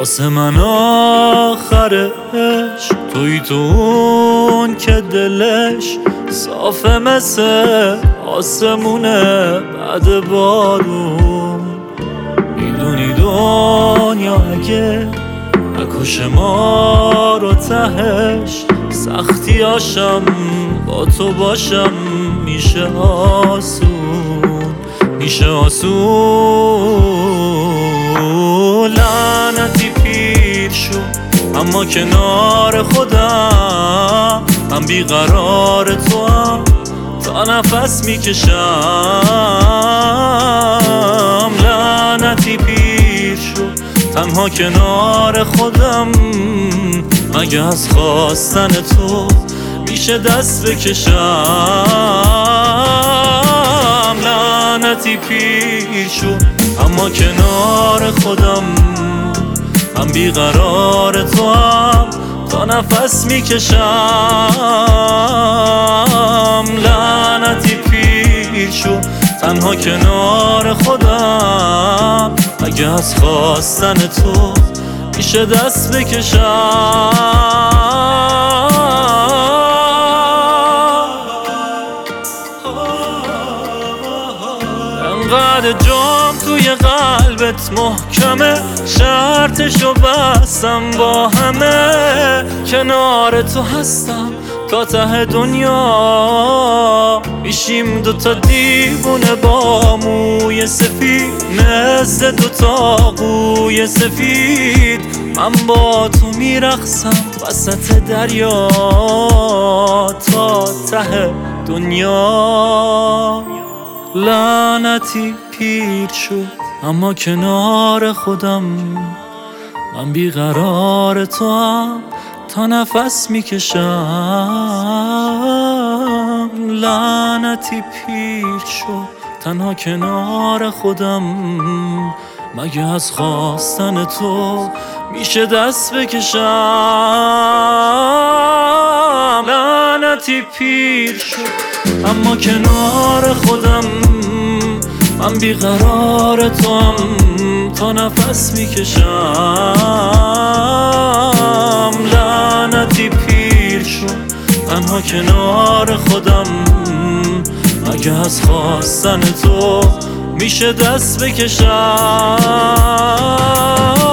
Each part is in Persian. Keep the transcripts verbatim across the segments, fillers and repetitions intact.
واسه من آخرش توی تو اون که دلش صافه مثل آسمونه بعد بارون. میدونی دنیا اگه نکشه ما رو تهش سختی هاشم با تو باشم میشه آسون، میشه آسون. لعنتی پیر شو اما کنار خودم، من بیقرار تو هم تا نفس میکشم. لعنتی پیر شو تنها کنار خودم، مگه از خواستن تو میشه دست بکشم. لعنتی پیر شو اما کنار خودم، من بیقرار تو هم تا نفس میکشم. لعنتی پیر شو تنها کنار خودم، اگه از خواستن تو میشه دست بکشم. انقدر جام توی قلبت محکمه، شرطشو بستم با همه. کنار تو هستم تا ته دنیا، میشیم دوتا دیوونه با موی سفید مثل دوتا قوی سفید. من با تو میرقصم وسط دریا تا ته دنیا. لعنتی پیر شو اما کنار خودم، من بیقرار تو هم تا نفس میکشم. لعنتی پیر شو تنها کنار خودم، مگه از خواستن تو میشه دست بکشم. لعنتی پیر شو اما کنار خودم، من بیقرار تو هم تا نفس میکشم. لعنتی پیر شو تنها کنار خودم، مگه از خواستن تو میشه دست بکشم.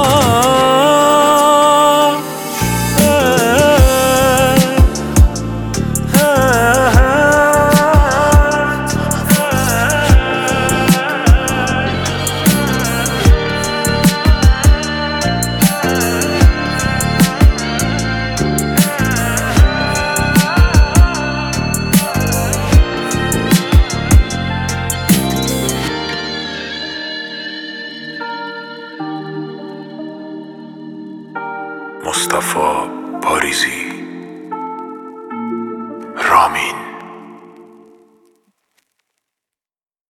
مصطفی پاریزی.